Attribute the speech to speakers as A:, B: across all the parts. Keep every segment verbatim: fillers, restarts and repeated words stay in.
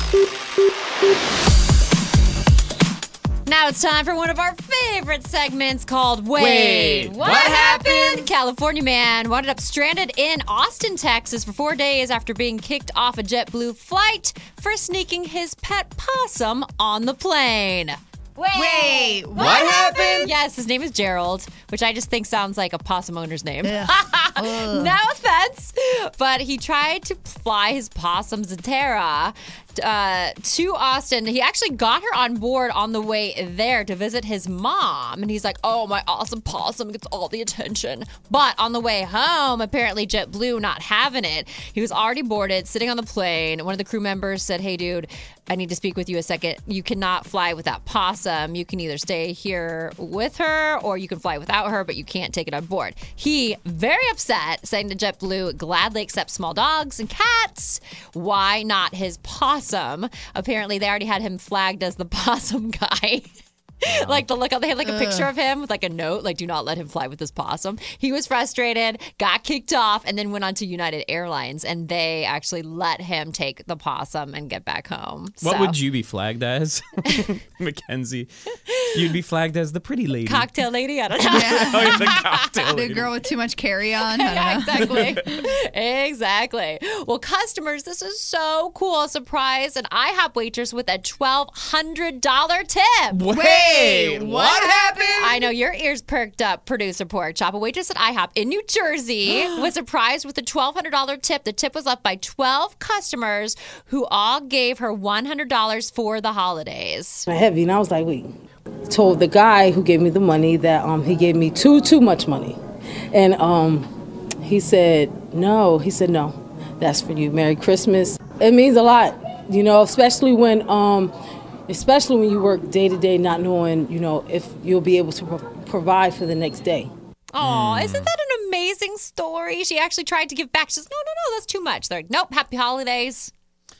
A: Now it's time for one of our favorite segments called Wait,
B: Wait,
A: What,
B: what
A: happened?
B: happened?
A: California man wound up stranded in Austin, Texas for four days after being kicked off a JetBlue flight for sneaking his pet possum on the plane. Wait,
C: Wait,
A: what,
B: what happened?
A: Yes, his name is Gerald, which I just think sounds like a possum owner's name.
C: Ugh.
A: No offense, but he tried to fly his possum Zetera uh, to Austin. He actually got her on board on the way there to visit his mom. And he's like, oh, my awesome possum gets all the attention. But on the way home, apparently JetBlue not having it. He was already boarded, sitting on the plane. One of the crew members said, hey, dude, I need to speak with you a second. You cannot fly with that possum. You can either stay here with her or you can fly without her, but you can't take it on board. He, very upset, saying to JetBlue, gladly accepts small dogs and cats. Why not his possum? Apparently, they already had him flagged as the possum guy. Like the look, they had like a picture of him with like a note, like do not let him fly with this possum. He was frustrated, got kicked off, and then went on to United Airlines, and they actually let him take the possum and get back home.
B: What
A: So,
B: would you be flagged as, Mackenzie? You'd be flagged as the pretty lady.
A: cocktail lady? I don't know.
C: Yeah.
B: Oh, you're the cocktail
C: The
B: lady.
C: girl with too much carry-on. I don't
A: Yeah,
C: know.
A: exactly. Exactly. Well, customers, this is so cool. Surprise an IHOP waitress with a twelve hundred dollars tip.
B: Wait, what happened?
A: I know your ears perked up, producer Pork Chop. A waitress at IHOP in New Jersey was surprised with a twelve hundred dollars tip. The tip was left by twelve customers who all gave her one hundred dollars for the holidays.
D: Heavy, and I was like, wait. Told the guy who gave me the money that um, he gave me too too much money, and um, he said no. He said no, that's for you. Merry Christmas. It means a lot, you know, especially when um, especially when you work day to day, not knowing, you know, if you'll be able to pro- provide for the next day.
A: Oh, isn't that an amazing story? She actually tried to give back. She's no, no, no, that's too much. They're like, nope, happy holidays.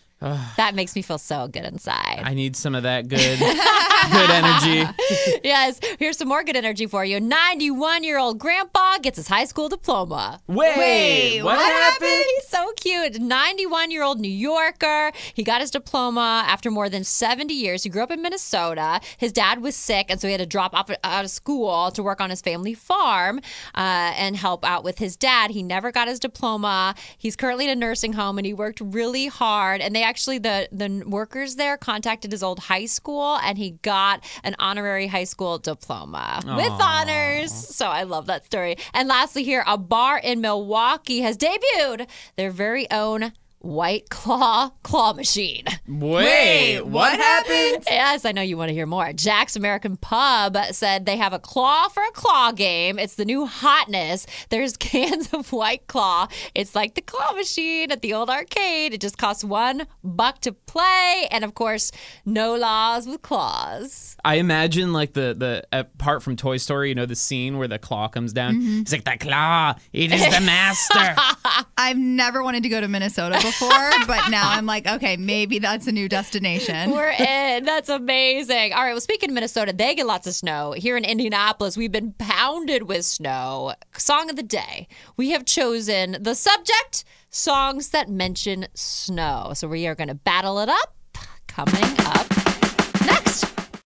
A: That makes me feel so good inside.
B: I need some of that good, good energy.
A: Yes, here's some more good energy for you. ninety-one-year-old grandpa gets his high school diploma.
B: Wait, what happened?
A: He's so cute. ninety-one-year-old New Yorker. He got his diploma after more than seventy years. He grew up in Minnesota. His dad was sick, and so he had to drop off out of school to work on his family farm uh, and help out with his dad. He never got his diploma. He's currently in a nursing home, and he worked really hard. And they actually, the, the workers there contacted his old high school, and he got an honorary high school diploma with honors. So I love that story. And lastly here, a bar in Milwaukee has debuted their very own White Claw claw machine.
B: Wait, what happened?
A: Yes, I know you want to hear more. Jack's American Pub said they have a claw for a claw game. It's the new hotness. There's cans of White Claw. It's like the claw machine at the old arcade. It just costs one buck to play. And of course, no laws with claws.
B: I imagine like the the uh, part from Toy Story, you know, the scene where the claw comes down. It's like, the claw, it is the master.
C: I've never wanted to go to Minnesota before, but now I'm like, okay, maybe that's a new destination.
A: We're in. That's amazing. All right. Well, speaking of Minnesota, they get lots of snow. Here in Indianapolis, we've been pounded with snow. Song of the day. We have chosen the subject, songs that mention snow. So we are going to battle it up coming up